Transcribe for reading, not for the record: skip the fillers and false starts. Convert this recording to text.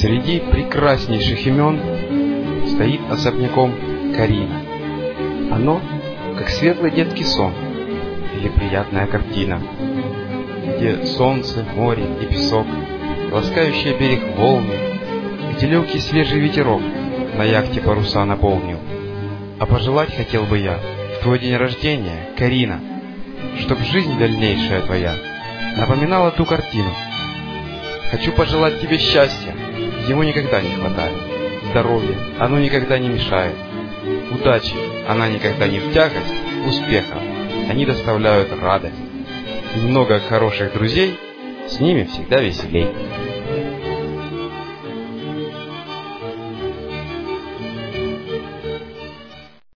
Среди прекраснейших имен стоит особняком Карина. Оно, как светлый детский сон или приятная картина, где солнце, море и песок, ласкающий берег волны, где легкий свежий ветерок на яхте паруса наполнил. А пожелать хотел бы я в твой день рождения, Карина, чтоб жизнь дальнейшая твоя напоминала ту картину. Хочу пожелать тебе счастья, ему никогда не хватает, здоровья, оно никогда не мешает, удачи, она никогда не в тягость, успехов, они доставляют радость. И много хороших друзей, с ними всегда веселей.